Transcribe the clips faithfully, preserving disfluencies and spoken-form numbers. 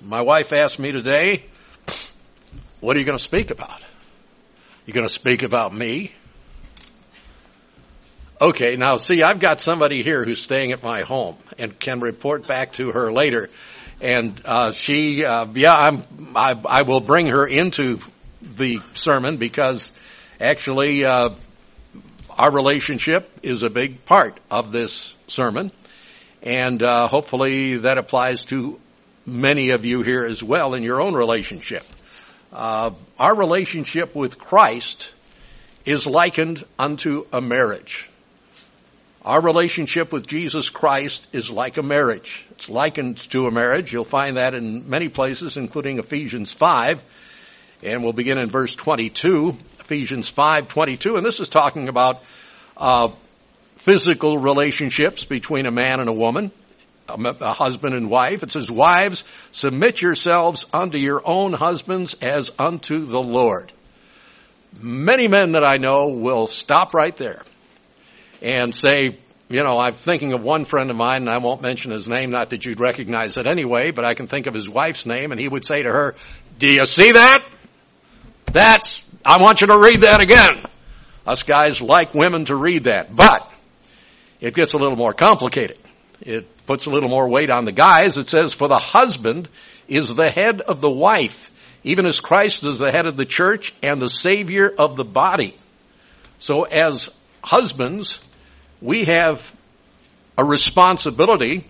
My wife asked me today, what are you going to speak about? You going to speak about me? Okay, now see, I've got somebody here who's staying at my home and can report back to her later. And uh, she, uh, yeah, I'm, I, I will bring her into the sermon because actually uh, our relationship is a big part of this sermon. And uh, hopefully that applies to many of you here as well in your own relationship. Uh, our relationship with Christ is likened unto a marriage. Our relationship with Jesus Christ is like a marriage. It's likened to a marriage. You'll find that in many places, including Ephesians five. And we'll begin in verse twenty-two, Ephesians five twenty-two. And this is talking about uh, physical relationships between a man and a woman, a husband and wife. It says, wives, submit yourselves unto your own husbands as unto the Lord. Many men that I know will stop right there and say, you know, I'm thinking of one friend of mine, and I won't mention his name, not that you'd recognize it anyway, but I can think of his wife's name, and he would say to her, do you see that? That's, I want you to read that again. Us guys like women to read that, but it gets a little more complicated. It puts a little more weight on the guys. It says, for the husband is the head of the wife, even as Christ is the head of the church and the Savior of the body. So as husbands, we have a responsibility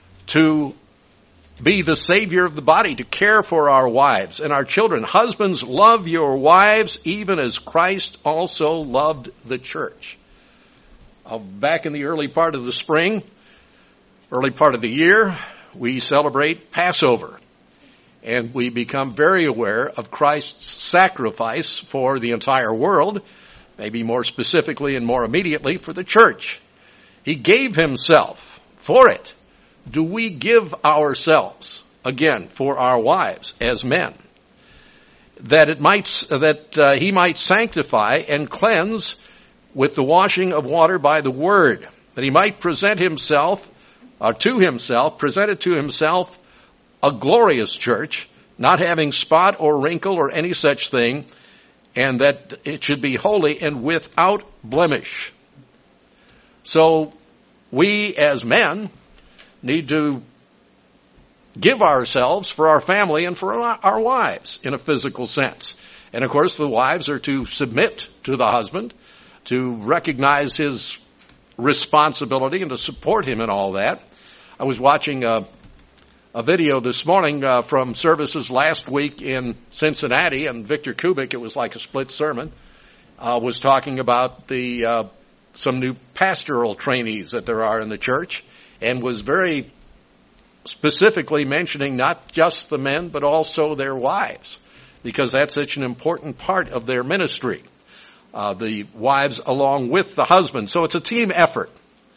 to be the Savior of the body, to care for our wives and our children. Husbands, love your wives even as Christ also loved the church. Uh, back in the early part of the spring, early part of the year, we celebrate Passover. And we become very aware of Christ's sacrifice for the entire world, maybe more specifically and more immediately for the church. He gave himself for it. Do we give ourselves, again, for our wives as men, that it might, that uh, he might sanctify and cleanse with the washing of water by the word, that he might present himself, or to himself, presented to himself a glorious church, not having spot or wrinkle or any such thing, and that it should be holy and without blemish. So we as men need to give ourselves for our family and for our wives in a physical sense. And of course the wives are to submit to the husband, to recognize his responsibility and to support him in all that. I was watching a, a video this morning uh, from services last week in Cincinnati, and Victor Kubik, it was like a split sermon, uh, was talking about the uh, some new pastoral trainees that there are in the church, and was very specifically mentioning not just the men, but also their wives, because that's such an important part of their ministry. Uh, the wives along with the husband. So it's a team effort.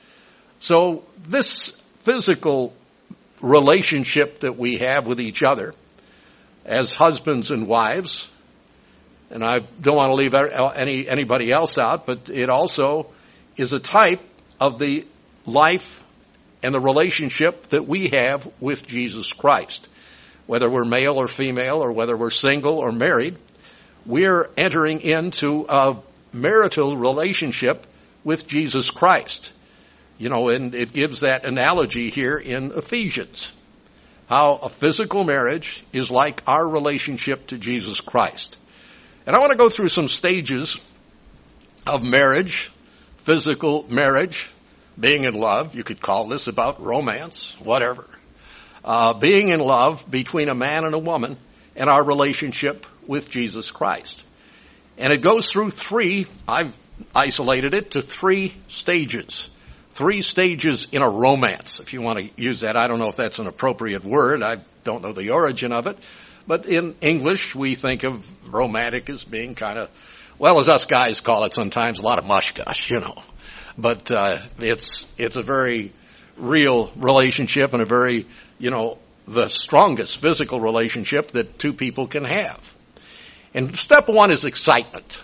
So this physical relationship that we have with each other as husbands and wives, and I don't want to leave any anybody else out, but it also is a type of the life and the relationship that we have with Jesus Christ. Whether we're male or female, or whether we're single or married, we're entering into a marital relationship with Jesus Christ. You know, and it gives that analogy here in Ephesians. How a physical marriage is like our relationship to Jesus Christ. And I want to go through some stages of marriage, physical marriage, being in love. You could call this about romance, whatever. Uh, being in love between a man and a woman and our relationship with Jesus Christ. And it goes through three, I've isolated it to three stages. Three stages in a romance, if you want to use that. I don't know if that's an appropriate word. I don't know the origin of it. But in English, we think of romantic as being kind of, well, as us guys call it sometimes, a lot of mush gush, you know. But uh, it's it's a very real relationship and a very, you know, the strongest physical relationship that two people can have. And step one is excitement.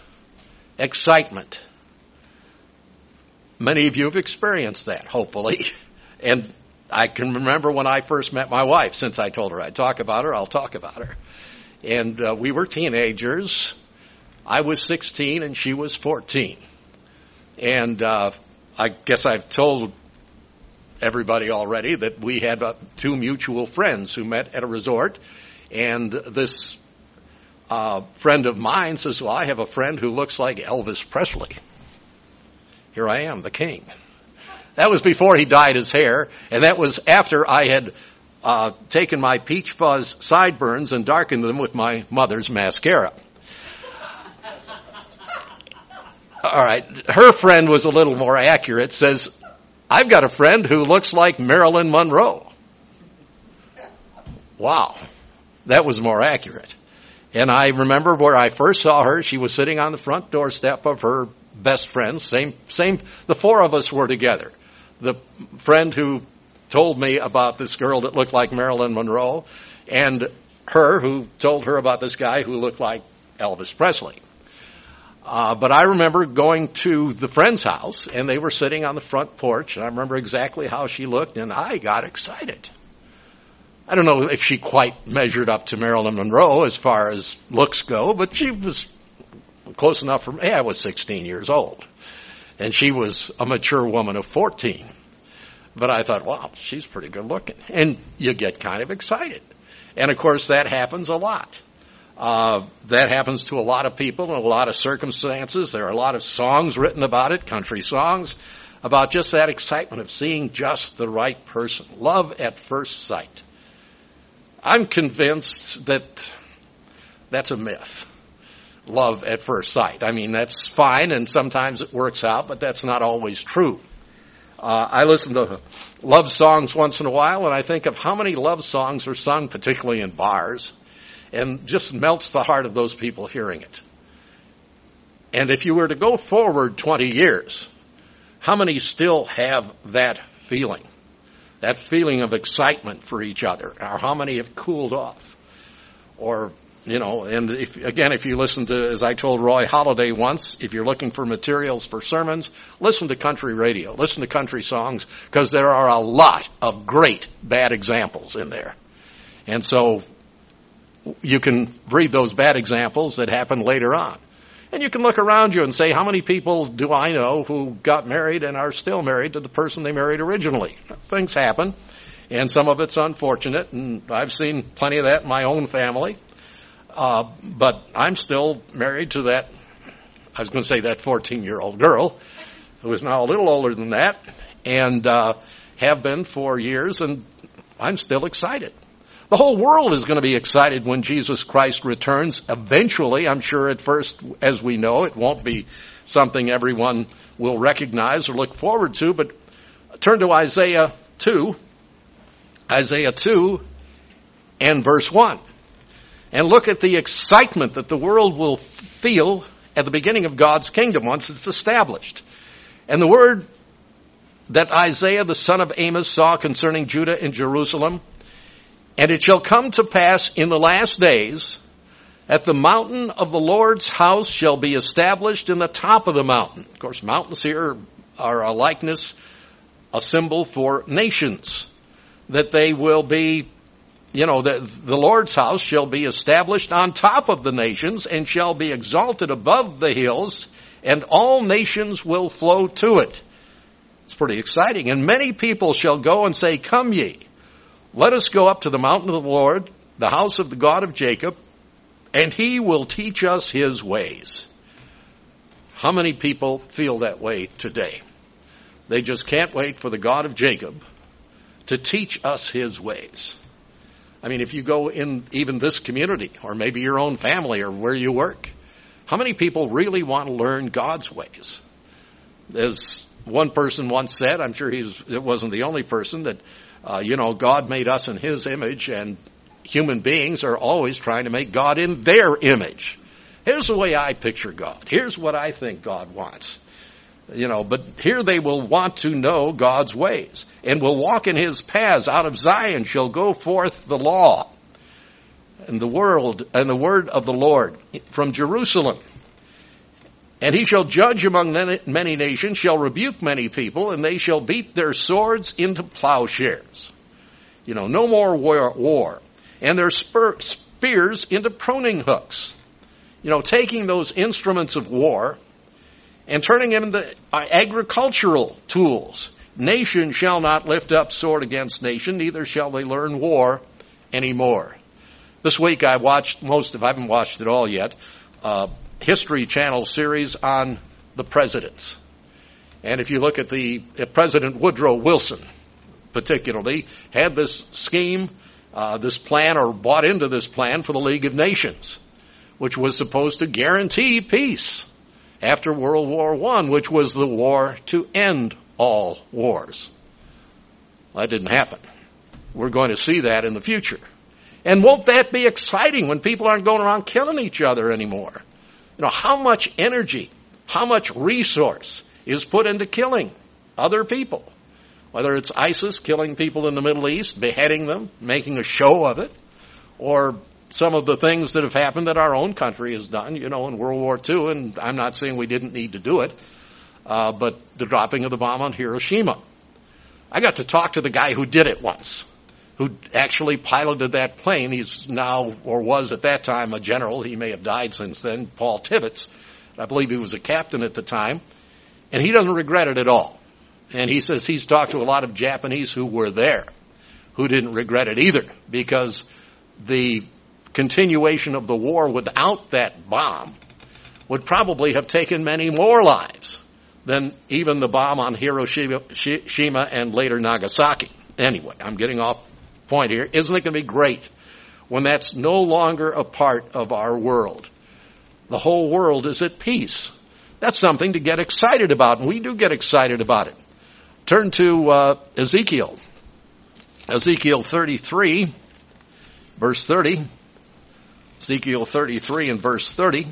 Excitement. Many of you have experienced that, hopefully. And I can remember when I first met my wife. Since I told her I'd talk about her, I'll talk about her. And uh, we were teenagers. I was sixteen and she was fourteen. And uh, I guess I've told everybody already that we had uh, two mutual friends who met at a resort. And this uh, friend of mine says, well, I have a friend who looks like Elvis Presley. Here I am, the king. That was before he dyed his hair, and that was after I had uh, taken my peach fuzz sideburns and darkened them with my mother's mascara. All right, her friend was a little more accurate, says, I've got a friend who looks like Marilyn Monroe. Wow, that was more accurate. And I remember where I first saw her, she was sitting on the front doorstep of her best friend, same, same, the four of us were together. The friend who told me about this girl that looked like Marilyn Monroe, and her who told her about this guy who looked like Elvis Presley. Uh, but I remember going to the friend's house, and they were sitting on the front porch, and I remember exactly how she looked, and I got excited. I don't know if she quite measured up to Marilyn Monroe as far as looks go, but she was close enough for me. I was sixteen years old. And she was a mature woman of fourteen. But I thought, wow, she's pretty good looking. And you get kind of excited. And, of course, that happens a lot. Uh, that happens to a lot of people in a lot of circumstances. There are a lot of songs written about it, country songs, about just that excitement of seeing just the right person. Love at first sight. I'm convinced that that's a myth. Love at first sight. I mean, that's fine, and sometimes it works out, but that's not always true. Uh, I listen to love songs once in a while, and I think of how many love songs are sung, particularly in bars, and just melts the heart of those people hearing it. And if you were to go forward twenty years, how many still have that feeling? That feeling of excitement for each other, or how many have cooled off? Or You know, and if, again, if you listen to, as I told Roy Holiday once, if you're looking for materials for sermons, listen to country radio, listen to country songs, because there are a lot of great bad examples in there. And so you can read those bad examples that happen later on. And you can look around you and say, how many people do I know who got married and are still married to the person they married originally? Things happen, and some of it's unfortunate, and I've seen plenty of that in my own family. Uh, but I'm still married to that, I was going to say that fourteen-year-old girl, who is now a little older than that, and uh, have been for years, and I'm still excited. The whole world is going to be excited when Jesus Christ returns. Eventually, I'm sure at first, as we know, it won't be something everyone will recognize or look forward to, but turn to Isaiah two, Isaiah two and verse one. And look at the excitement that the world will feel at the beginning of God's kingdom once it's established. And the word that Isaiah the son of Amos saw concerning Judah and Jerusalem, and it shall come to pass in the last days that the mountain of the Lord's house shall be established in the top of the mountain. Of course, mountains here are a likeness, a symbol for nations, that they will be You know, the, the Lord's house shall be established on top of the nations and shall be exalted above the hills, and all nations will flow to it. It's pretty exciting. And many people shall go and say, come ye, let us go up to the mountain of the Lord, the house of the God of Jacob, and he will teach us his ways. How many people feel that way today? They just can't wait for the God of Jacob to teach us his ways. I mean, if you go in even this community, or maybe your own family, or where you work, how many people really want to learn God's ways? As one person once said, I'm sure he's, it wasn't the only person, that, uh, you know, God made us in his image, and human beings are always trying to make God in their image. Here's the way I picture God. Here's what I think God wants. You know, but here they will want to know God's ways, and will walk in his paths. Out of Zion shall go forth the law, and the world and the word of the Lord from Jerusalem. And he shall judge among many nations, shall rebuke many people, and they shall beat their swords into plowshares. You know, no more war, war. And their spur, spears into pruning hooks. You know, taking those instruments of war and turning them into agricultural tools. Nation shall not lift up sword against nation, neither shall they learn war anymore. This week I watched most of, I haven't watched it all yet, uh, History Channel series on the presidents. And if you look at the uh, President Woodrow Wilson, particularly, had this scheme, uh, this plan, or bought into this plan for the League of Nations, which was supposed to guarantee peace after World War One, which was the war to end all wars. Well, that didn't happen. We're going to see that in the future. And won't that be exciting when people aren't going around killing each other anymore? You know, how much energy, how much resource is put into killing other people? Whether it's ISIS killing people in the Middle East, beheading them, making a show of it, or some of the things that have happened that our own country has done, you know, in World War Two, and I'm not saying we didn't need to do it, uh, but the dropping of the bomb on Hiroshima. I got to talk to the guy who did it once, who actually piloted that plane. He's now, or was at that time, a general. He may have died since then, Paul Tibbets. I believe he was a captain at the time. And he doesn't regret it at all. And he says he's talked to a lot of Japanese who were there, who didn't regret it either, because the continuation of the war without that bomb would probably have taken many more lives than even the bomb on Hiroshima and later Nagasaki. Anyway, I'm getting off point here. Isn't it going to be great when that's no longer a part of our world? The whole world is at peace. That's something to get excited about, and we do get excited about it. Turn to uh, Ezekiel. Ezekiel thirty-three, verse thirty. Ezekiel thirty-three and verse thirty.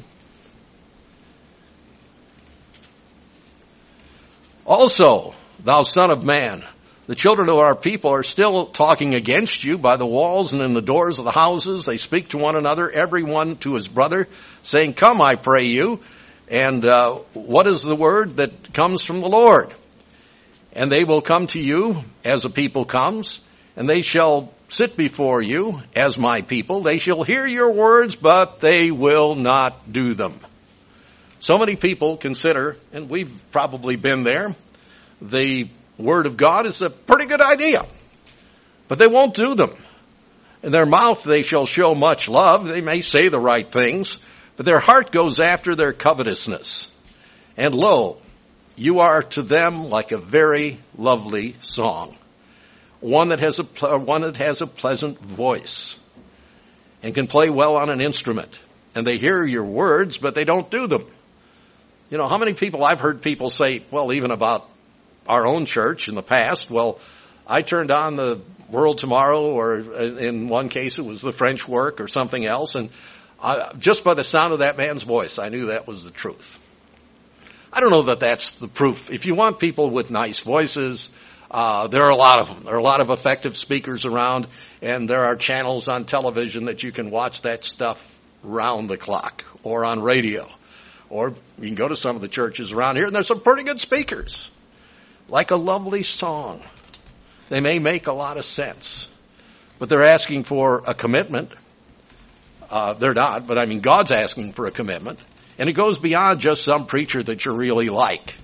Also, thou son of man, the children of our people are still talking against you by the walls and in the doors of the houses. They speak to one another, every one to his brother, saying, come, I pray you. And uh, what is the word that comes from the Lord? And they will come to you as a people comes, and they shall sit before you as my people. They shall hear your words, but they will not do them. So many people consider, and we've probably been there, the Word of God is a pretty good idea, but they won't do them. In their mouth they shall show much love. They may say the right things, but their heart goes after their covetousness. And lo, you are to them like a very lovely song, one that has a one that has a pleasant voice and can play well on an instrument. And they hear your words, but they don't do them. You know, how many people I've heard people say, well, even about our own church in the past, well, I turned on the World Tomorrow, or in one case it was the French Work or something else, and I, just by the sound of that man's voice, I knew that was the truth. I don't know that that's the proof. If you want people with nice voices, uh, there are a lot of them. There are a lot of effective speakers around, and there are channels on television that you can watch that stuff round the clock, or on radio. Or you can go to some of the churches around here, and there's some pretty good speakers. Like a lovely song. They may make a lot of sense, but they're asking for a commitment. Uh, they're not, but I mean, God's asking for a commitment. And it goes beyond just some preacher that you really like.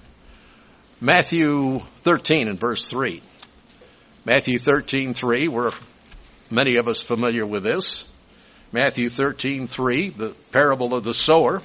Matthew thirteen and verse three. Matthew thirteen, three, we're many of us familiar with this. Matthew thirteen, three, the parable of the sower.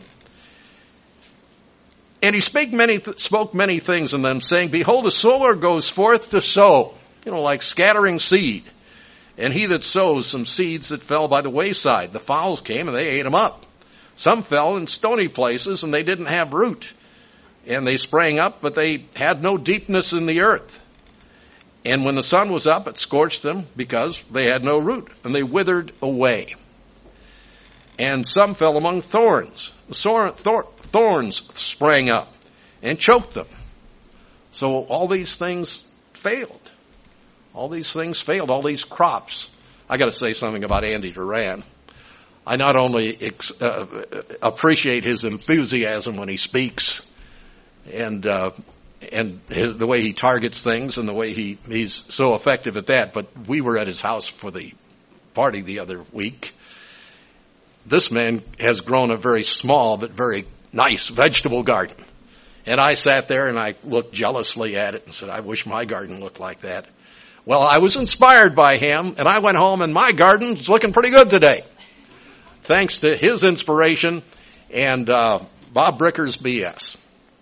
And he spake many, th- spoke many things in them, saying, behold, a sower goes forth to sow, you know, like scattering seed. And he that sows some seeds that fell by the wayside, the fowls came and they ate them up. Some fell in stony places and they didn't have root. And they sprang up, but they had no deepness in the earth. And when the sun was up, it scorched them because they had no root, and they withered away. And some fell among thorns. The thorns sprang up and choked them. So all these things failed. All these things failed. All these crops. I got to say something about Andy Duran. I not only ex- uh, appreciate his enthusiasm when he speaks, and uh, and his, the way he targets things, and the way he he's so effective at that. But we were at his house for the party the other week. This man has grown a very small but very nice vegetable garden. And I sat there and I looked jealously at it and said, I wish my garden looked like that. Well, I was inspired by him, and I went home and my garden's looking pretty good today. Thanks to his inspiration and uh, Bob Bricker's B S.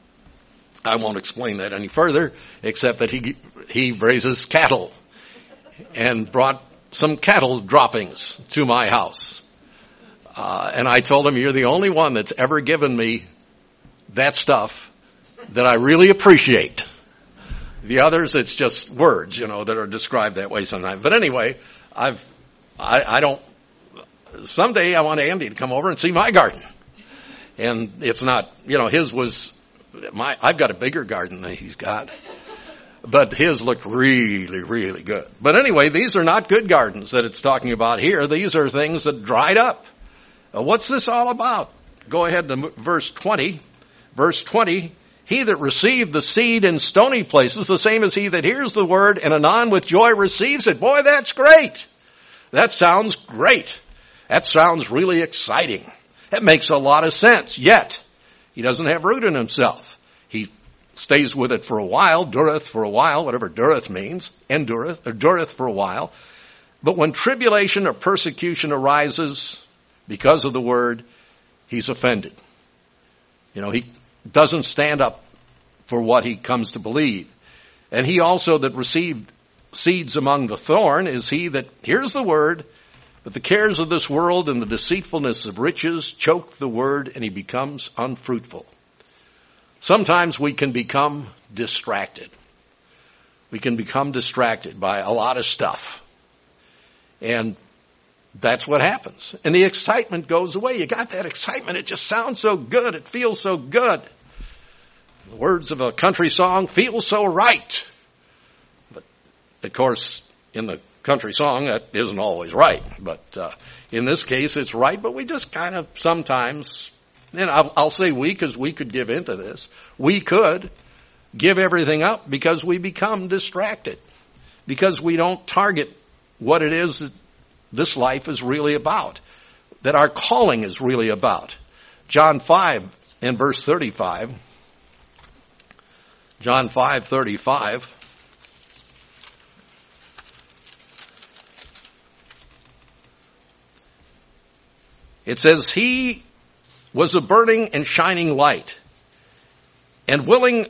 I won't explain that any further, except that he he raises cattle and brought some cattle droppings to my house. Uh, and I told him, you're the only one that's ever given me that stuff that I really appreciate. The others, it's just words, you know, that are described that way sometimes. But anyway, I've, I, I don't, someday I want Andy to come over and see my garden. And it's not, you know, his was, my, I've got a bigger garden than he's got. But his looked really, really good. But anyway, these are not good gardens that it's talking about here. These are things that dried up. Uh, what's this all about? Go ahead to verse twenty. Verse twenty, he that received the seed in stony places, the same as he that hears the word and anon with joy receives it. Boy, that's great. That sounds great. That sounds really exciting. That makes a lot of sense. Yet, he doesn't have root in himself. He stays with it for a while, dureth for a while, whatever dureth means, endureth, or dureth for a while. But when tribulation or persecution arises because of the word, he's offended. You know, he doesn't stand up for what he comes to believe. And he also that received seeds among the thorn is he that hears the word, but the cares of this world and the deceitfulness of riches choke the word, and he becomes unfruitful. Sometimes we can become distracted. We can become distracted by a lot of stuff. And that's what happens. And the excitement goes away. You got that excitement. It just sounds so good. It feels so good. The words of a country song feel so right. But, of course, in the country song, that isn't always right. But uh, in this case, it's right. But we just kind of sometimes, and I'll, I'll say we because we could give into this. We could give everything up because we become distracted. Because we don't target what it is that this life is really about, that our calling is really about. John five and verse thirty-five. John five thirty-five. It says, he was a burning and shining light, and willing,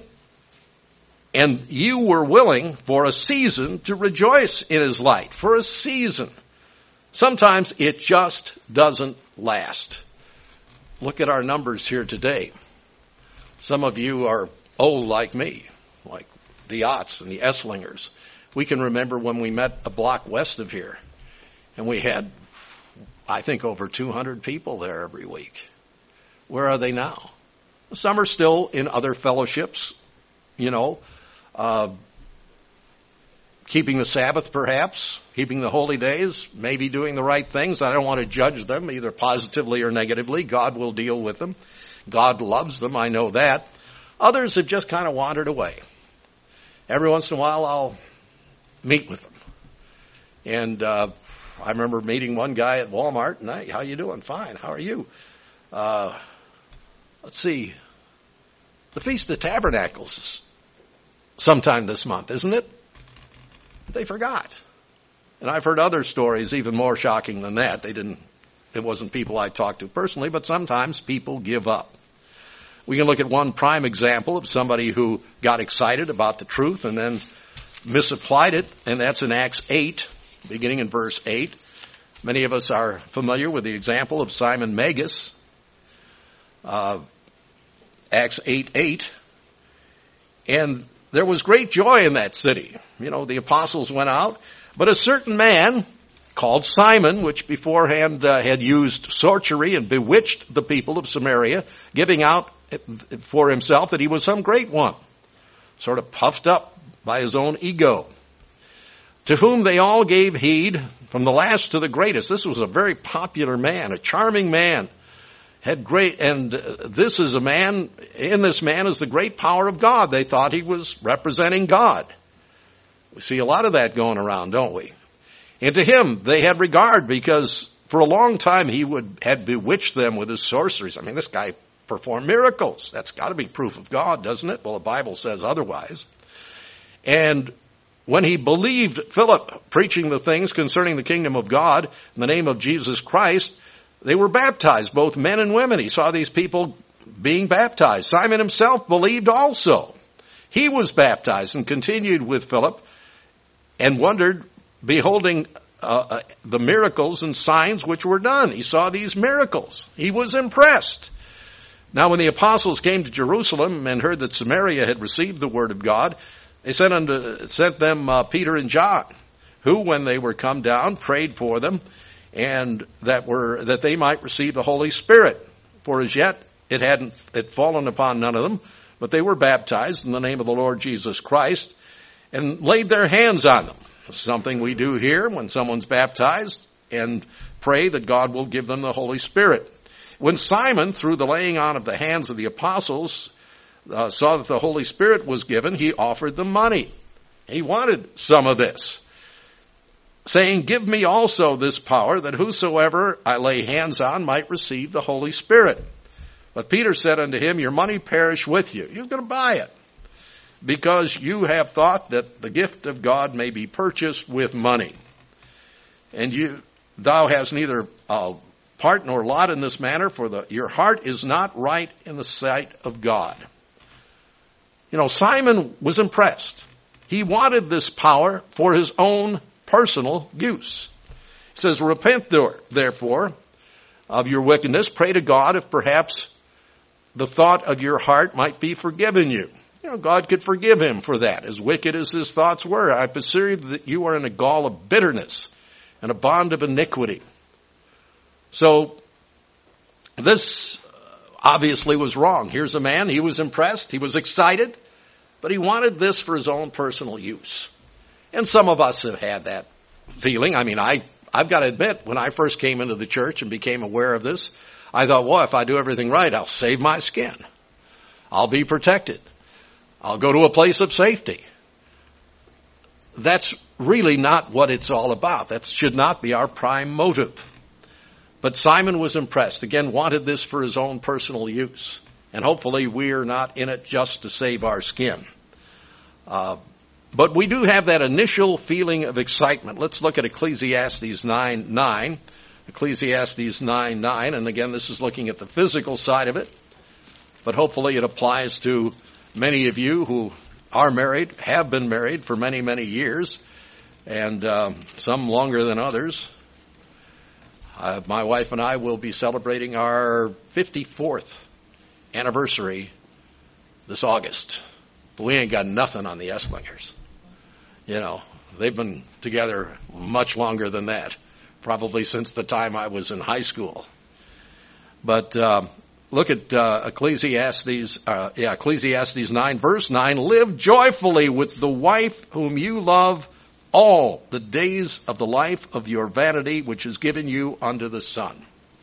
and you were willing for a season to rejoice in his light. For a season. Sometimes it just doesn't last. Look at our numbers here today. Some of you are old like me, like the Otts and the Esslingers. We can remember when we met a block west of here, and we had, I think, over two hundred people there every week. Where are they now? Some are still in other fellowships, you know, uh, keeping the Sabbath perhaps, keeping the holy days, maybe doing the right things. I don't want to judge them either positively or negatively. God will deal with them. God loves them, I know that. Others have just kind of wandered away. Every once in a while I'll meet with them. And uh, I remember meeting one guy at Walmart, and hey, how you doing? Fine, how are you? Uh, let's see, the Feast of Tabernacles is sometime this month, isn't it? They forgot. And I've heard other stories even more shocking than that. They didn't, it wasn't people I talked to personally, but sometimes people give up. We can look at one prime example of somebody who got excited about the truth and then misapplied it, and that's in Acts eight, beginning in verse eight. Many of us are familiar with the example of Simon Magus. Uh, Acts eight eight. And there was great joy in that city. You know, the apostles went out, but a certain man called Simon, which beforehand uh, had used sorcery and bewitched the people of Samaria, giving out for himself that he was some great one, sort of puffed up by his own ego, to whom they all gave heed from the last to the greatest. This was a very popular man, a charming man. Had great, and uh, this is a man, in this man is the great power of God. They thought he was representing God. We see a lot of that going around, don't we? And to him, they had regard because for a long time he would had bewitched them with his sorceries. I mean, this guy performed miracles. That's got to be proof of God, doesn't it? Well, the Bible says otherwise. And when he believed Philip preaching the things concerning the kingdom of God in the name of Jesus Christ, they were baptized, both men and women. He saw these people being baptized. Simon himself believed also. He was baptized and continued with Philip and wondered, beholding uh, uh, the miracles and signs which were done. He saw these miracles. He was impressed. Now when the apostles came to Jerusalem and heard that Samaria had received the word of God, they sent, unto, sent them uh, Peter and John, who, when they were come down, prayed for them, and that were that they might receive the Holy Spirit. For as yet it hadn't it fallen upon none of them, but they were baptized in the name of the Lord Jesus Christ, and laid their hands on them. Something we do here when someone's baptized, and pray that God will give them the Holy Spirit. When Simon, through the laying on of the hands of the apostles, uh, saw that the Holy Spirit was given, he offered them money. He wanted some of this, saying, give me also this power, that whosoever I lay hands on might receive the Holy Spirit. But Peter said unto him, your money perish with you. You're going to buy it, because you have thought that the gift of God may be purchased with money. And you, thou hast neither uh, part nor lot in this matter, for the, your heart is not right in the sight of God. You know, Simon was impressed. He wanted this power for his own personal use. He says, repent therefore of your wickedness. Pray to God if perhaps the thought of your heart might be forgiven you. You know, God could forgive him for that, as wicked as his thoughts were. I perceive that you are in a gall of bitterness and a bond of iniquity. So this obviously was wrong. Here's a man, he was impressed, he was excited, but he wanted this for his own personal use. And some of us have had that feeling. I mean, I, I've got to admit, when I first came into the church and became aware of this, I thought, well, if I do everything right, I'll save my skin. I'll be protected. I'll go to a place of safety. That's really not what it's all about. That should not be our prime motive. But Simon was impressed. Again, wanted this for his own personal use. And hopefully we're not in it just to save our skin. Uh, but we do have that initial feeling of excitement. Let's look at Ecclesiastes nine nine. Ecclesiastes nine nine. And again, this is looking at the physical side of it. But hopefully it applies to many of you who are married, have been married for many, many years, and um, some longer than others. Uh, my wife and I will be celebrating our fifty-fourth anniversary this August. But we ain't got nothing on the Esslingers. You know, they've been together much longer than that, probably since the time I was in high school. But um, look at uh, Ecclesiastes, uh, yeah, Ecclesiastes nine, verse nine. Live joyfully with the wife whom you love all the days of the life of your vanity, which is given you under the sun.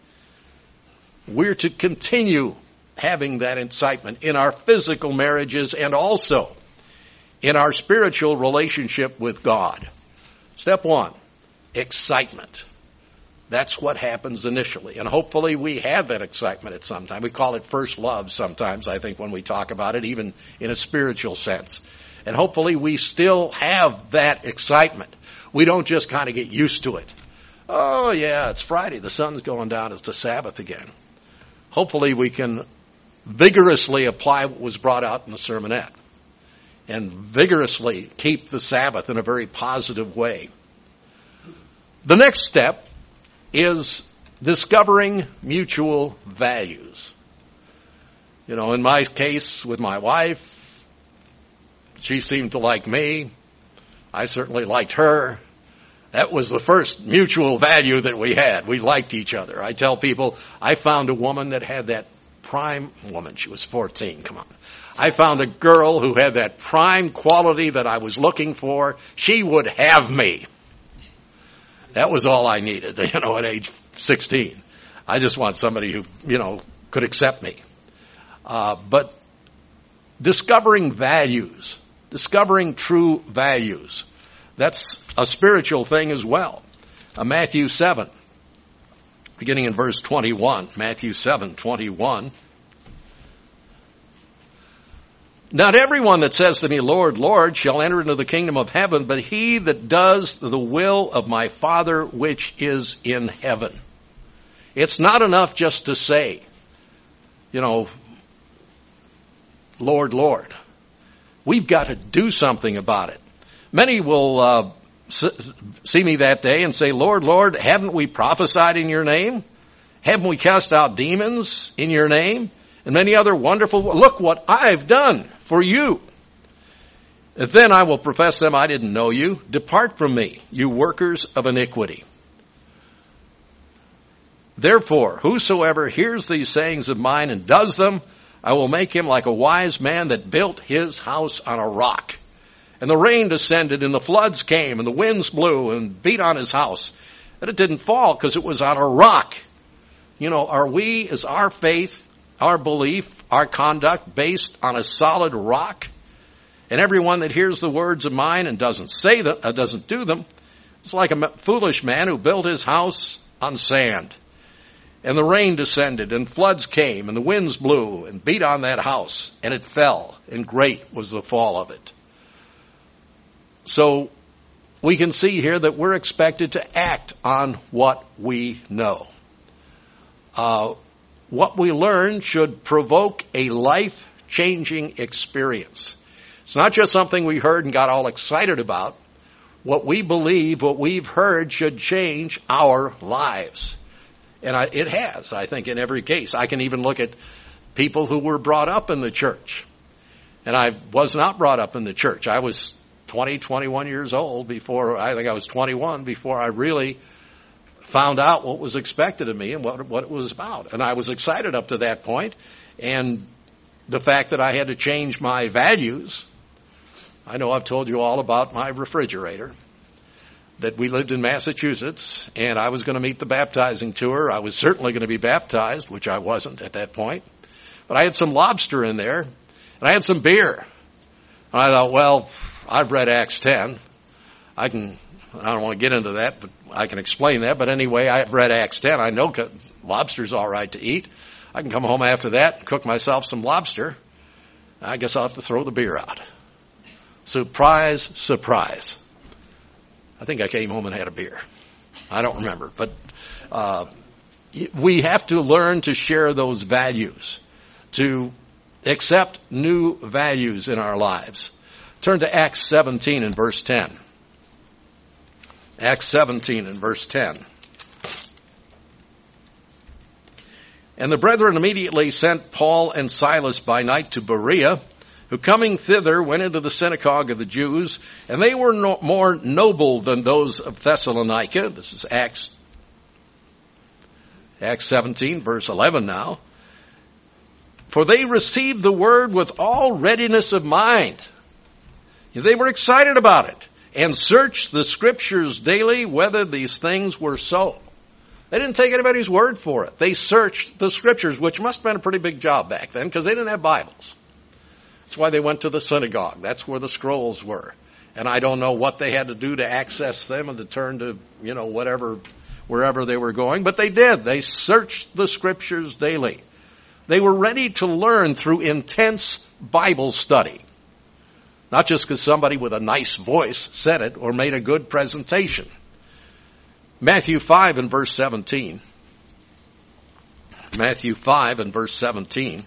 We're to continue having that excitement in our physical marriages and also in our spiritual relationship with God. Step one, excitement. That's what happens initially. And hopefully we have that excitement at some time. We call it first love sometimes, I think, when we talk about it, even in a spiritual sense. And hopefully we still have that excitement. We don't just kind of get used to it. Oh, yeah, it's Friday. The sun's going down. It's the Sabbath again. Hopefully we can vigorously apply what was brought out in the sermonette and vigorously keep the Sabbath in a very positive way. The next step is discovering mutual values. You know, in my case with my wife, she seemed to like me. I certainly liked her. That was the first mutual value that we had. We liked each other. I tell people, I found a woman that had that prime woman. She was fourteen. Come on. I found a girl who had that prime quality that I was looking for. She would have me. That was all I needed, you know, at age sixteen. I just want somebody who, you know, could accept me. Uh, but discovering values, discovering true values, that's a spiritual thing as well. Uh, Matthew seven, beginning in verse twenty-one. Matthew seven, twenty-one. Not everyone that says to me, Lord, Lord, shall enter into the kingdom of heaven, but he that does the will of my Father which is in heaven. It's not enough just to say, you know, Lord, Lord. We've got to do something about it. Many will uh, see me that day and say, Lord, Lord, haven't we prophesied in your name? Haven't we cast out demons in your name? And many other wonderful, look what I've done for you. And then I will profess them, I didn't know you. Depart from me, you workers of iniquity. Therefore, whosoever hears these sayings of mine and does them, I will make him like a wise man that built his house on a rock. And the rain descended, and the floods came, and the winds blew and beat on his house. And it didn't fall because it was on a rock. You know, are we, is our faith, our belief, our conduct based on a solid rock? And everyone that hears the words of mine and doesn't say them, uh, doesn't do them, it's like a foolish man who built his house on sand. And the rain descended, and floods came, and the winds blew and beat on that house, and it fell, and great was the fall of it. So we can see here that we're expected to act on what we know. Uh, what we learn should provoke a life-changing experience. It's not just something we heard and got all excited about. What we believe, what we've heard, should change our lives. And I, it has, I think, in every case. I can even look at people who were brought up in the church. And I was not brought up in the church. I was twenty, twenty-one years old before, I think I was twenty-one, before I really found out what was expected of me and what, what it was about. And I was excited up to that point. And the fact that I had to change my values, I know I've told you all about my refrigerator, that we lived in Massachusetts, and I was going to meet the baptizing tour. I was certainly going to be baptized, which I wasn't at that point. But I had some lobster in there, and I had some beer. And I thought, well, I've read Acts ten. I can, I don't want to get into that, but I can explain that. But anyway, I've read Acts ten. I know lobster's all right to eat. I can come home after that and cook myself some lobster. I guess I'll have to throw the beer out. Surprise, surprise. I think I came home and had a beer. I don't remember. But uh, we have to learn to share those values, to accept new values in our lives. Turn to Acts seventeen and verse ten. Acts seventeen and verse ten. And the brethren immediately sent Paul and Silas by night to Berea, who coming thither went into the synagogue of the Jews, and they were no, more noble than those of Thessalonica. This is Acts, Acts seventeen, verse eleven now. For they received the word with all readiness of mind. They were excited about it, and searched the scriptures daily whether these things were so. They didn't take anybody's word for it. They searched the scriptures, which must have been a pretty big job back then, because they didn't have Bibles. That's why they went to the synagogue. That's where the scrolls were. And I don't know what they had to do to access them and to turn to, you know, whatever, wherever they were going. But they did. They searched the scriptures daily. They were ready to learn through intense Bible study. Not just because somebody with a nice voice said it or made a good presentation. Matthew five and verse seventeen. Matthew five and verse seventeen.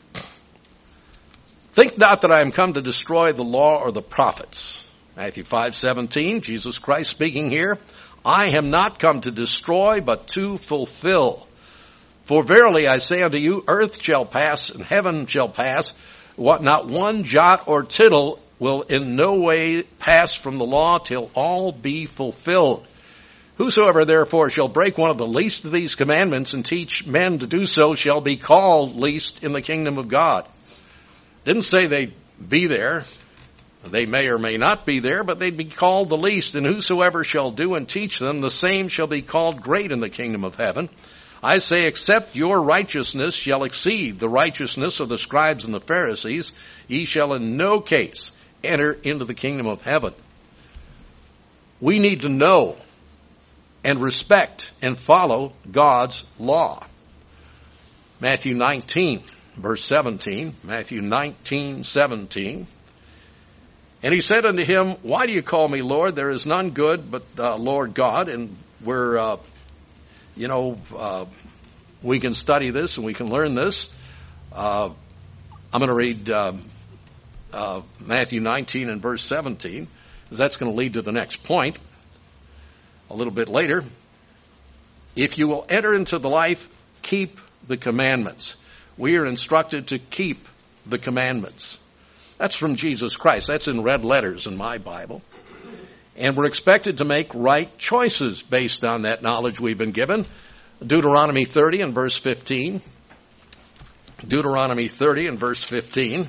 Think not that I am come to destroy the law or the prophets. Matthew five seventeen, Jesus Christ speaking here. I am not come to destroy, but to fulfill. For verily I say unto you, earth shall pass and heaven shall pass. What not one jot or tittle will in no way pass from the law till all be fulfilled. Whosoever therefore shall break one of the least of these commandments and teach men to do so shall be called least in the kingdom of God. Didn't say they'd be there. They may or may not be there, but they'd be called the least. And whosoever shall do and teach them, the same shall be called great in the kingdom of heaven. I say, except your righteousness shall exceed the righteousness of the scribes and the Pharisees, ye shall in no case enter into the kingdom of heaven. We need to know and respect and follow God's law. Matthew nineteen, verse seventeen. Matthew nineteen, seventeen. And he said unto him, why do you call me Lord? There is none good but uh, Lord God. And we're, uh, you know, uh, we can study this and we can learn this. Uh, I'm going to read uh, uh, Matthew nineteen and verse seventeen, because that's going to lead to the next point a little bit later. If you will enter into the life, keep the commandments. We are instructed to keep the commandments. That's from Jesus Christ. That's in red letters in my Bible. And we're expected to make right choices based on that knowledge we've been given. Deuteronomy thirty and verse fifteen. Deuteronomy thirty and verse fifteen.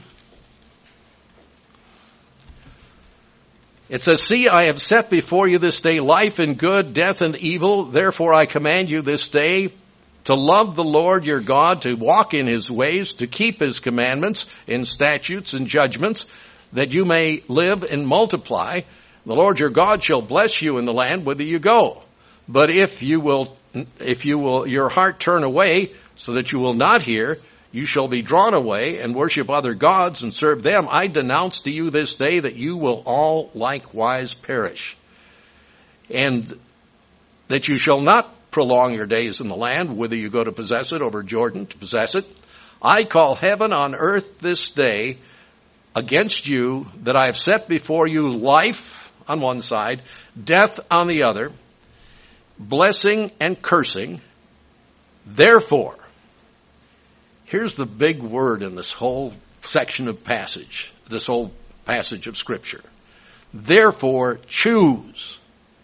It says, see, I have set before you this day life and good, death and evil. Therefore I command you this day to love the Lord your God, to walk in his ways, to keep his commandments and statutes and judgments, that you may live and multiply. The Lord your God shall bless you in the land whither you go. But if you will, if you will, your heart turn away so that you will not hear, you shall be drawn away and worship other gods and serve them. I denounce to you this day that you will all likewise perish. And that you shall not prolong your days in the land, whither you go to possess it, over Jordan to possess it. I call heaven on earth this day against you, that I have set before you life on one side, death on the other, blessing and cursing. Therefore, here's the big word in this whole section of passage, this whole passage of Scripture. Therefore, choose.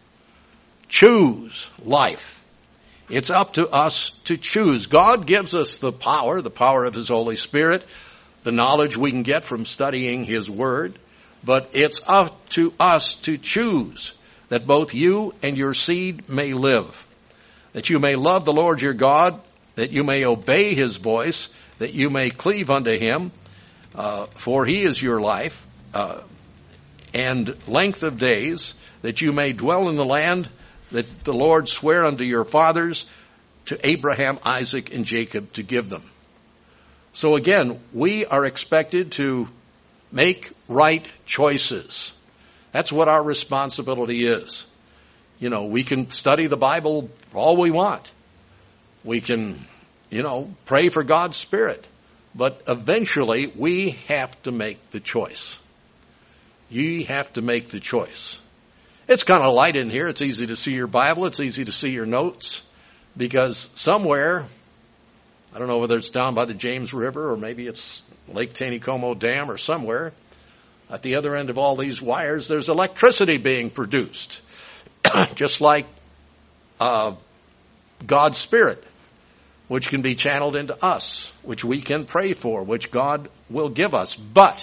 Choose life. It's up to us to choose. God gives us the power, the power of his Holy Spirit, the knowledge we can get from studying his word. But it's up to us to choose that both you and your seed may live, that you may love the Lord your God, that you may obey his voice, that you may cleave unto him, uh, for he is your life, uh, and length of days, that you may dwell in the land that the Lord sware unto your fathers, to Abraham, Isaac, and Jacob, to give them. So again, we are expected to make right choices. That's what our responsibility is. You know, we can study the Bible all we want. We can, you know, pray for God's Spirit. But eventually, we have to make the choice. You have to make the choice. It's kind of light in here. It's easy to see your Bible. It's easy to see your notes. Because somewhere, I don't know whether it's down by the James River or maybe it's Lake Taneycomo Dam or somewhere, at the other end of all these wires, there's electricity being produced. Just like uh, God's Spirit, which can be channeled into us, which we can pray for, which God will give us. But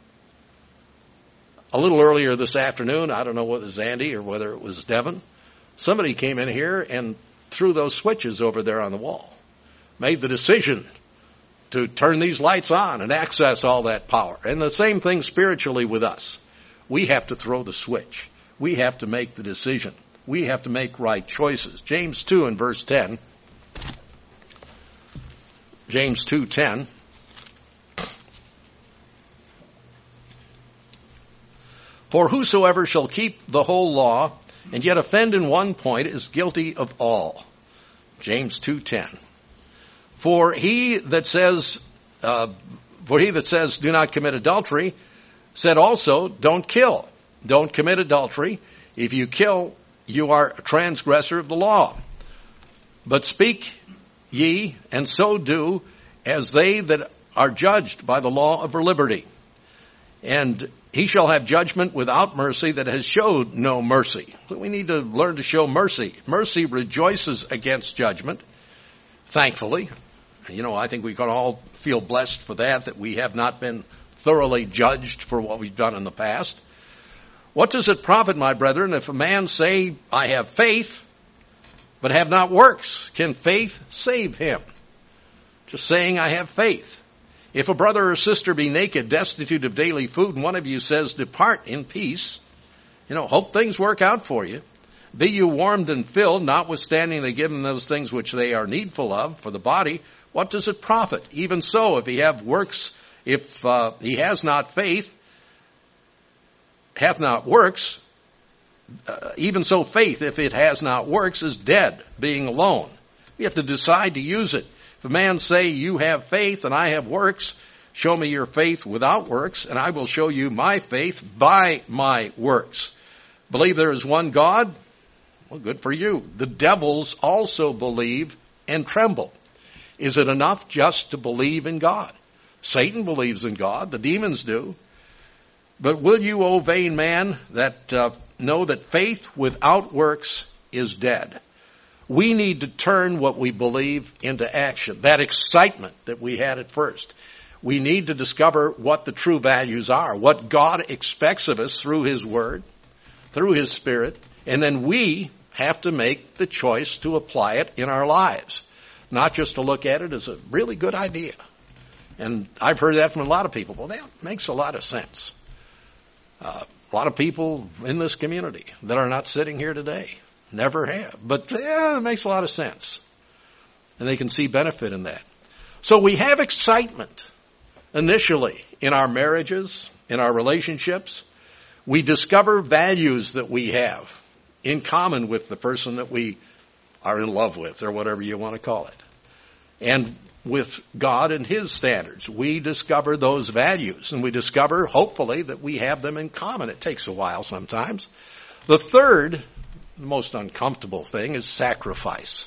a little earlier this afternoon, I don't know whether it was Andy or whether it was Devin, somebody came in here and threw those switches over there on the wall, made the decision to turn these lights on and access all that power. And the same thing spiritually with us. We have to throw the switch. We have to make the decision. We have to make right choices. James two and verse ten. James two ten. For whosoever shall keep the whole law and yet offend in one point is guilty of all. James two ten. For he that says, uh, for he that says, do not commit adultery, said also, don't kill. Don't commit adultery. If you kill, you are a transgressor of the law. But speak ye, and so do, as they that are judged by the law of liberty. And he shall have judgment without mercy that has showed no mercy. So we need to learn to show mercy. Mercy rejoices against judgment, thankfully. You know, I think we can all feel blessed for that, that we have not been thoroughly judged for what we've done in the past. What does it profit, my brethren, if a man say, I have faith, but have not works? Can faith save him? Just saying I have faith. If a brother or sister be naked, destitute of daily food, and one of you says, depart in peace, you know, hope things work out for you. Be you warmed and filled, notwithstanding they give them those things which they are needful of for the body. What does it profit? Even so, if he have works, if uh, he has not faith, hath not works, uh, even so faith, if it has not works, is dead, being alone. We have to decide to use it. If a man say, you have faith and I have works, show me your faith without works, and I will show you my faith by my works. Believe there is one God? Well, good for you. The devils also believe and tremble. Is it enough just to believe in God? Satan believes in God. The demons do. But will you, O vain man, that uh, know that faith without works is dead? We need to turn what we believe into action. That excitement that we had at first. We need to discover what the true values are, what God expects of us through His Word, through His Spirit, and then we have to make the choice to apply it in our lives, not just to look at it as a really good idea. And I've heard that from a lot of people. Well, that makes a lot of sense. Uh, a lot of people in this community that are not sitting here today never have. But yeah, it makes a lot of sense. And they can see benefit in that. So we have excitement initially in our marriages, in our relationships. We discover values that we have in common with the person that we are in love with, or whatever you want to call it. And with God and His standards, we discover those values, and we discover, hopefully, that we have them in common. It takes a while sometimes. The third, the most uncomfortable thing, is sacrifice.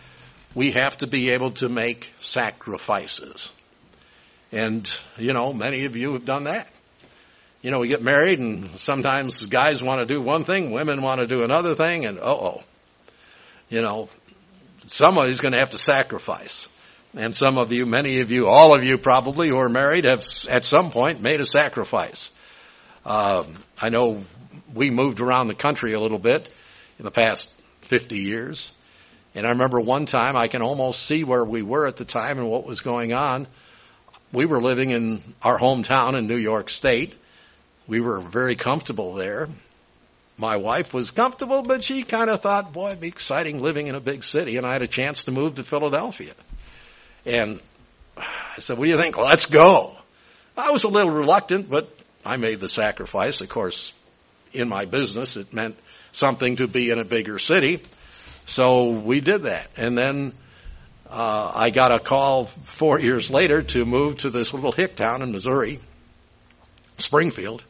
We have to be able to make sacrifices. And, you know, many of you have done that. You know, we get married and sometimes guys want to do one thing, women want to do another thing, and uh-oh. You know, somebody's going to have to sacrifice. And some of you, many of you, all of you probably who are married have at some point made a sacrifice. Uh, I know we moved around the country a little bit in the past fifty years. And I remember one time, I can almost see where we were at the time and what was going on. We were living in our hometown in New York State. We were very comfortable there. My wife was comfortable, but she kind of thought, boy, it'd be exciting living in a big city. And I had a chance to move to Philadelphia. And I said, what do you think? Let's go. I was a little reluctant, but I made the sacrifice. Of course, in my business, it meant something to be in a bigger city. So we did that. And then uh, I got a call four years later to move to this little hick town in Missouri, Springfield.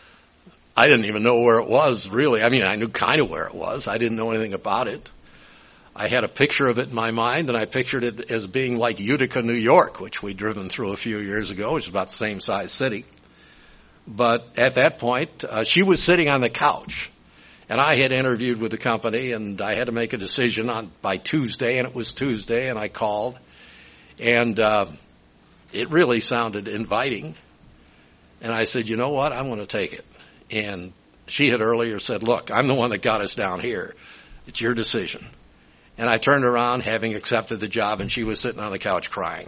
I didn't even know where it was, really. I mean, I knew kind of where it was. I didn't know anything about it. I had a picture of it in my mind, and I pictured it as being like Utica, New York, which we'd driven through a few years ago, which is about the same size city. But at that point, uh, she was sitting on the couch, and I had interviewed with the company, and I had to make a decision on by Tuesday, and it was Tuesday, and I called, and uh, it really sounded inviting. And I said, you know what, I'm going to take it. And she had earlier said, look, I'm the one that got us down here. It's your decision. And I turned around, having accepted the job, and she was sitting on the couch crying.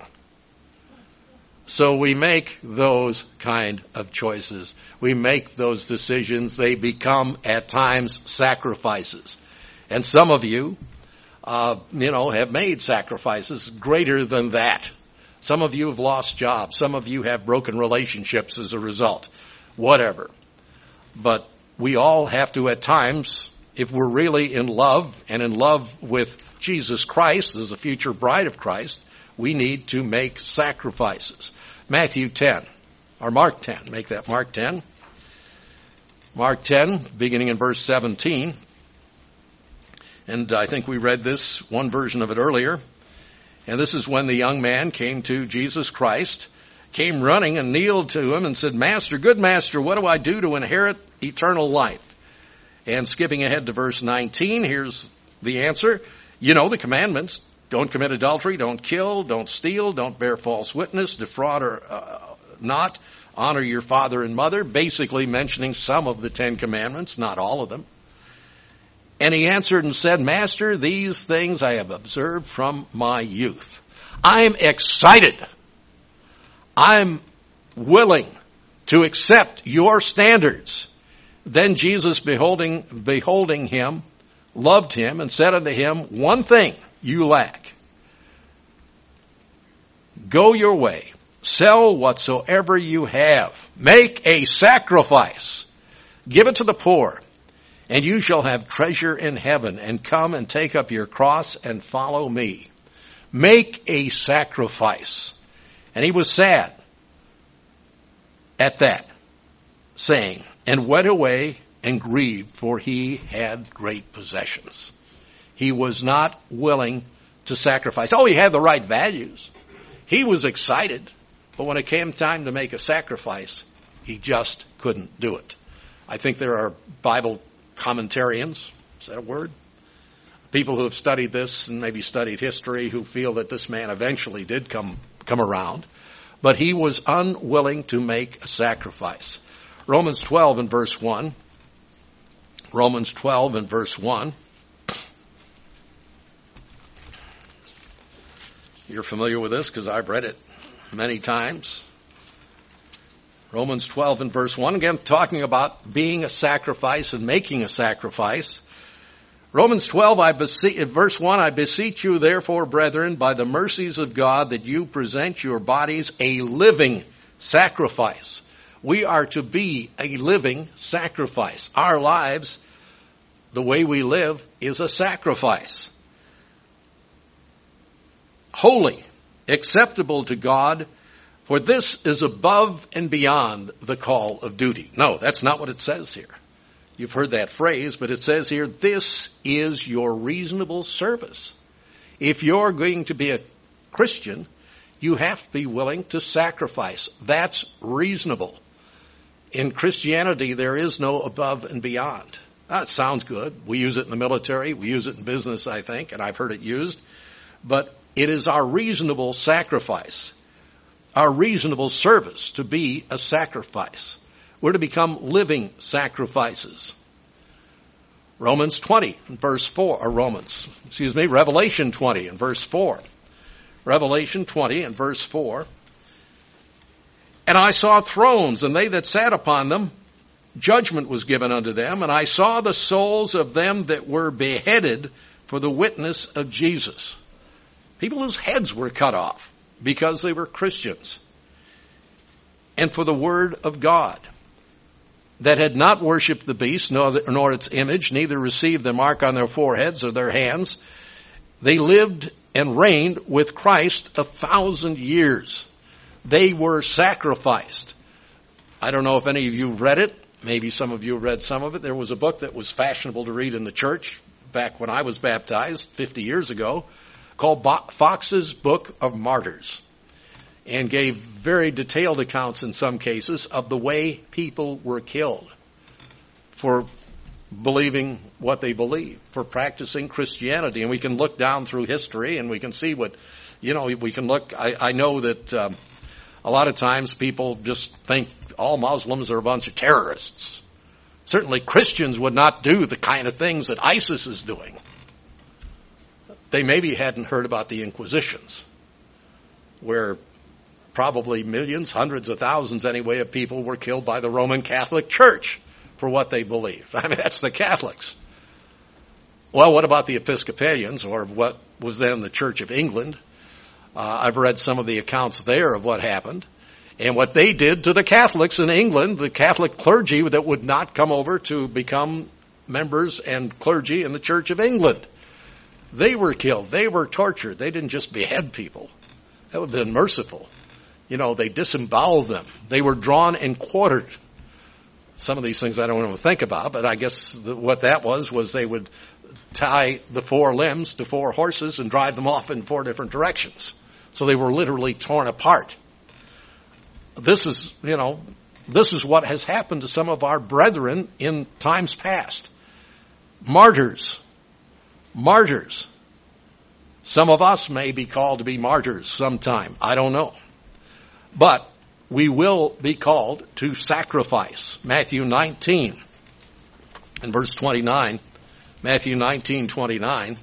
So we make those kind of choices. We make those decisions. They become, at times, sacrifices. And some of you, uh, you know, have made sacrifices greater than that. Some of you have lost jobs. Some of you have broken relationships as a result. Whatever. But we all have to, at times, if we're really in love and in love with Jesus Christ as a future bride of Christ, we need to make sacrifices. Matthew ten, or Mark ten, make that Mark ten. Mark ten, beginning in verse seventeen. And I think we read this, one version of it earlier. And this is when the young man came to Jesus Christ, came running and kneeled to him and said, Master, good master, what do I do to inherit eternal life? And skipping ahead to verse nineteen, here's the answer. You know the commandments. Don't commit adultery, don't kill, don't steal, don't bear false witness, defraud or uh, not honor your father and mother, basically mentioning some of the Ten Commandments, not all of them. And he answered and said, Master, these things I have observed from my youth. I'm excited. I'm willing to accept your standards. Then Jesus, beholding, beholding him, loved him and said unto him, one thing you lack. Go your way, sell whatsoever you have, make a sacrifice, give it to the poor, and you shall have treasure in heaven, and come and take up your cross and follow me. Make a sacrifice. And he was sad at that, saying, and went away and grieved, for he had great possessions. He was not willing to sacrifice. Oh, he had the right values. He was excited, but when it came time to make a sacrifice, he just couldn't do it. I think there are Bible commentarians, is that a word? People who have studied this and maybe studied history who feel that this man eventually did come, come around, but he was unwilling to make a sacrifice. Romans twelve and verse one. Romans twelve and verse one. You're familiar with this because I've read it many times. Romans twelve and verse one, again talking about being a sacrifice and making a sacrifice. Romans twelve, I beseech, verse one, I beseech you therefore, brethren, by the mercies of God, that you present your bodies a living sacrifice. We are to be a living sacrifice. Our lives, the way we live, is a sacrifice. Holy, acceptable to God, for this is above and beyond the call of duty. No, that's not what it says here. You've heard that phrase, but it says here, this is your reasonable service. If you're going to be a Christian, you have to be willing to sacrifice. That's reasonable. In Christianity, there is no above and beyond. That sounds good. We use it in the military. We use it in business, I think, and I've heard it used. But it is our reasonable sacrifice, our reasonable service to be a sacrifice. We're to become living sacrifices. Romans twenty and verse four, or Romans, excuse me, Revelation twenty and verse four. Revelation twenty and verse four. And I saw thrones, and they that sat upon them, judgment was given unto them, and I saw the souls of them that were beheaded for the witness of Jesus. People whose heads were cut off because they were Christians. And for the word of God, that had not worshipped the beast, nor, nor its image, neither received the mark on their foreheads or their hands. They lived and reigned with Christ a thousand years. They were sacrificed. I don't know if any of you have read it. Maybe some of you have read some of it. There was a book that was fashionable to read in the church back when I was baptized fifty years ago, called Fox's Book of Martyrs, and gave very detailed accounts in some cases of the way people were killed for believing what they believe, for practicing Christianity. And we can look down through history and we can see what, you know, we can look, I, I know that um, a lot of times people just think all Muslims are a bunch of terrorists. Certainly Christians would not do the kind of things that ISIS is doing. They maybe hadn't heard about the Inquisitions, where probably millions, hundreds of thousands anyway, of people were killed by the Roman Catholic Church for what they believed. I mean, that's the Catholics. Well, what about the Episcopalians, or what was then the Church of England? Uh, I've read some of the accounts there of what happened and what they did to the Catholics in England, the Catholic clergy that would not come over to become members and clergy in the Church of England. They were killed. They were tortured. They didn't just behead people. That would have been merciful. You know, they disemboweled them. They were drawn and quartered. Some of these things I don't want to think about, but I guess the, what that was, was they would tie the four limbs to four horses and drive them off in four different directions. So they were literally torn apart. This is, you know, this is what has happened to some of our brethren in times past. Martyrs. Martyrs. Some of us may be called to be martyrs sometime. I don't know. But we will be called to sacrifice. Matthew nineteen and verse twenty-nine. Matthew nineteen, twenty-nine.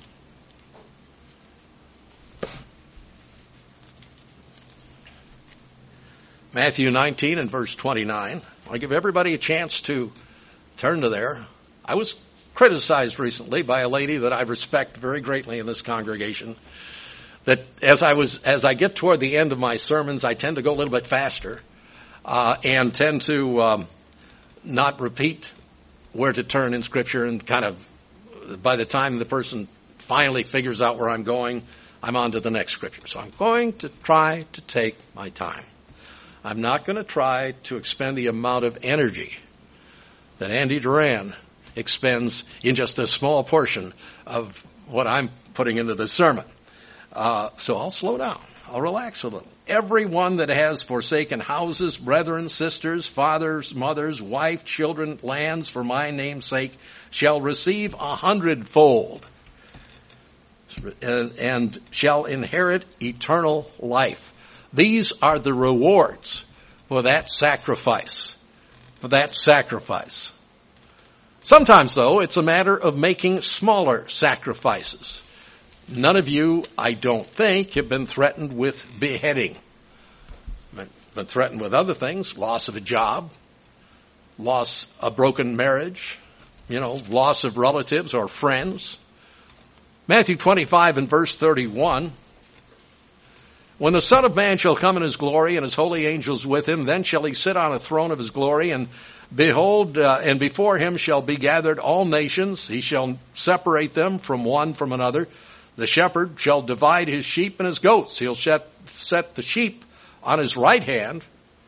Matthew nineteen and verse twenty-nine. I give everybody a chance to turn to there. I was criticized recently by a lady that I respect very greatly in this congregation, that as I was, as I get toward the end of my sermons, I tend to go a little bit faster, uh, and tend to, um, not repeat where to turn in Scripture, and kind of, by the time the person finally figures out where I'm going, I'm on to the next Scripture. So I'm going to try to take my time. I'm not going to try to expend the amount of energy that Andy Duran expends in just a small portion of what I'm putting into the sermon. Uh, so I'll slow down. I'll relax a little. Everyone that has forsaken houses, brethren, sisters, fathers, mothers, wife, children, lands for my name's sake shall receive a hundredfold and, and shall inherit eternal life. These are the rewards for that sacrifice. For that sacrifice. Sometimes, though, it's a matter of making smaller sacrifices. None of you, I don't think, have been threatened with beheading. Been threatened with other things, loss of a job, loss of a broken marriage, you know, loss of relatives or friends. Matthew twenty-five and verse thirty-one. When the Son of Man shall come in his glory and his holy angels with him, then shall he sit on a throne of his glory, and behold, uh, and before him shall be gathered all nations. He shall separate them from one from another. The shepherd shall divide his sheep and his goats. He'll set, set the sheep on his right hand.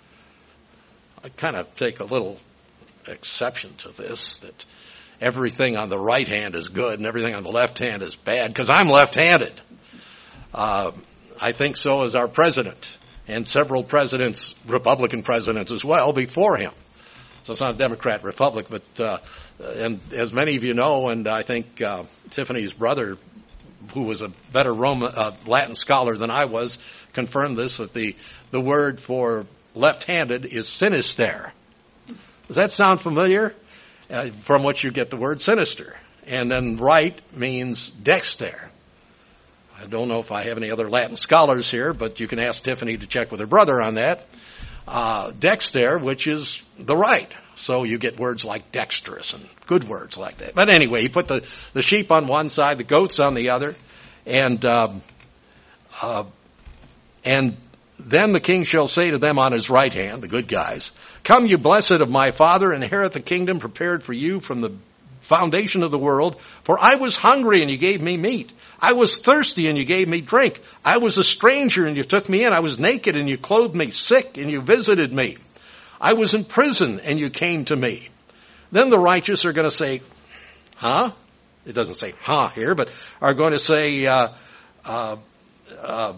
I kind of take a little exception to this, that everything on the right hand is good and everything on the left hand is bad, because I'm left-handed. Uh, I think so is our president, and several presidents, Republican presidents as well, before him. So it's not a Democrat republic, but uh, and as many of you know, and I think uh, Tiffany's brother, who was a better Roman uh, Latin scholar than I was, confirmed this, that the the word for left-handed is sinister. Does that sound familiar? Uh, from which you get the word sinister. And then right means dexter. I don't know if I have any other Latin scholars here, but you can ask Tiffany to check with her brother on that. Uh, dexter, which is the right. So you get words like dexterous and good words like that. But anyway, he put the, the sheep on one side, the goats on the other, and um, uh, and then the king shall say to them on his right hand, the good guys, come, you blessed of my Father, inherit the kingdom prepared for you from the foundation of the world. For I was hungry and you gave me meat. I was thirsty and you gave me drink. I was a stranger and you took me in. I was naked and you clothed me, sick and you visited me. I was in prison and you came to me. Then the righteous are going to say, huh? It doesn't say huh here, but are going to say, uh, uh, uh,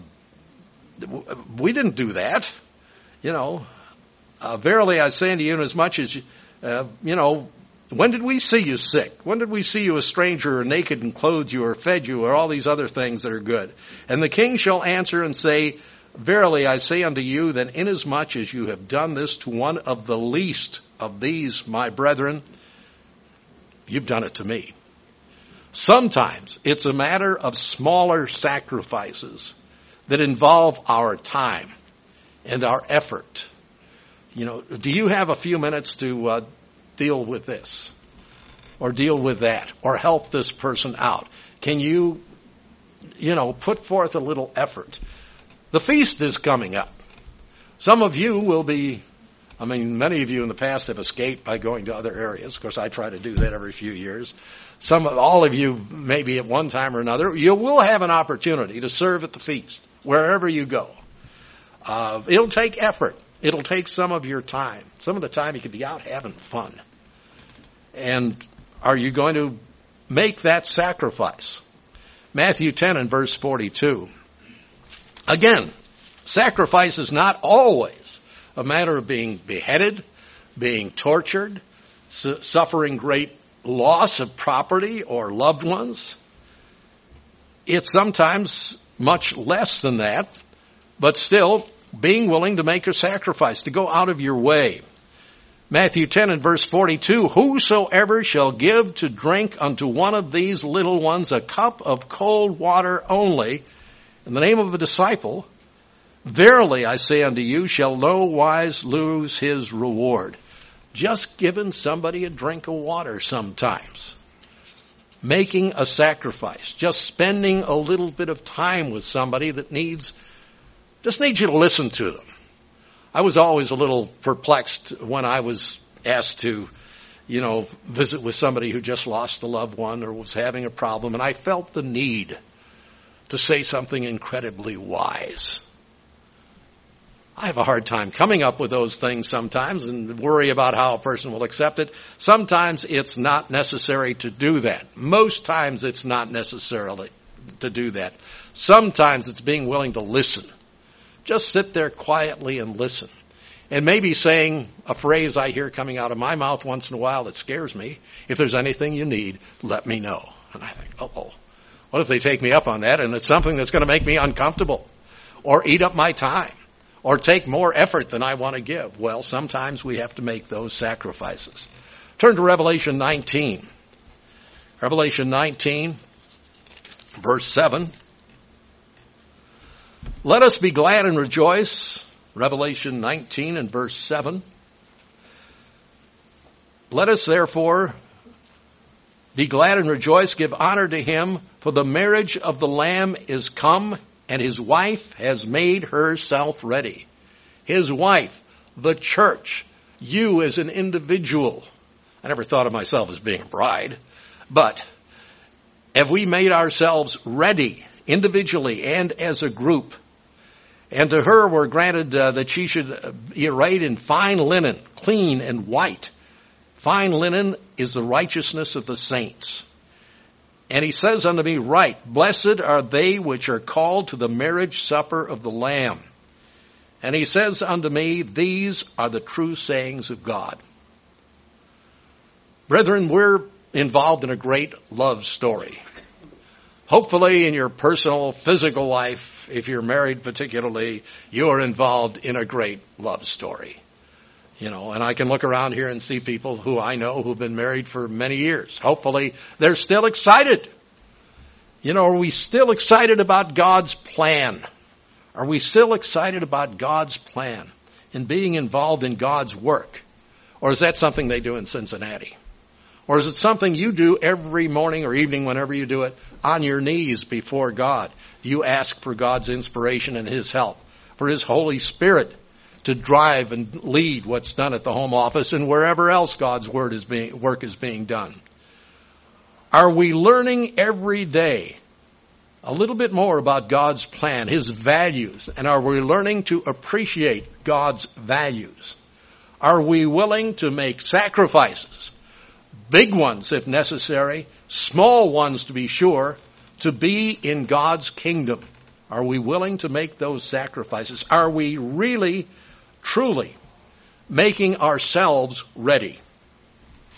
we didn't do that. You know, uh, verily I say unto you, inasmuch as, uh, you know, when did we see you sick? When did we see you a stranger or naked and clothed you or fed you or all these other things that are good? And the king shall answer and say, verily I say unto you that inasmuch as you have done this to one of the least of these my brethren, you've done it to me. Sometimes it's a matter of smaller sacrifices that involve our time and our effort. You know, do you have a few minutes to uh, deal with this or deal with that or help this person out? Can you, you know, put forth a little effort? The feast is coming up. Some of you will be, I mean, many of you in the past have escaped by going to other areas. Of course, I try to do that every few years. Some of, all of you, maybe at one time or another, you will have an opportunity to serve at the feast wherever you go. Uh, it'll take effort. It'll take some of your time. Some of the time you could be out having fun. And are you going to make that sacrifice? Matthew ten and verse forty-two. Again, sacrifice is not always a matter of being beheaded, being tortured, su- suffering great loss of property or loved ones. It's sometimes much less than that, but still being willing to make a sacrifice, to go out of your way. Matthew ten and verse forty-two, whosoever shall give to drink unto one of these little ones a cup of cold water only, in the name of a disciple, verily I say unto you, shall no wise lose his reward. Just giving somebody a drink of water sometimes. Making a sacrifice. Just spending a little bit of time with somebody that needs, just needs you to listen to them. I was always a little perplexed when I was asked to, you know, visit with somebody who just lost a loved one or was having a problem, and I felt the need to say something incredibly wise. I have a hard time coming up with those things sometimes and worry about how a person will accept it. Sometimes it's not necessary to do that. Most times it's not necessarily to do that. Sometimes it's being willing to listen. Just sit there quietly and listen. And maybe saying a phrase I hear coming out of my mouth once in a while that scares me. If there's anything you need, let me know. And I think, uh-oh, what if they take me up on that and it's something that's going to make me uncomfortable or eat up my time or take more effort than I want to give? Well, sometimes we have to make those sacrifices. Turn to Revelation nineteen. Revelation nineteen, verse seven. Let us be glad and rejoice. Revelation nineteen and verse seven. Let us therefore be glad and rejoice, give honor to him, for the marriage of the Lamb is come, and his wife has made herself ready. His wife, the church, you as an individual. I never thought of myself as being a bride, but have we made ourselves ready individually and as a group? And to her were granted uh, that she should be arrayed in fine linen, clean and white. Fine linen is the righteousness of the saints. And he says unto me, right, blessed are they which are called to the marriage supper of the Lamb. And he says unto me, these are the true sayings of God. Brethren, we're involved in a great love story. Hopefully in your personal, physical life, if you're married particularly, you're involved in a great love story. You know, and I can look around here and see people who I know who've been married for many years. Hopefully they're still excited. You know, are we still excited about God's plan? Are we still excited about God's plan and being involved in God's work? Or is that something they do in Cincinnati? Or is it something you do every morning or evening, whenever you do it, on your knees before God? You ask for God's inspiration and his help, for his Holy Spirit to drive and lead what's done at the home office and wherever else God's word is being, work is being done. Are we learning every day a little bit more about God's plan, his values, and are we learning to appreciate God's values? Are we willing to make sacrifices? Big ones if necessary, small ones to be sure, to be in God's kingdom. Are we willing to make those sacrifices? Are we really, truly making ourselves ready?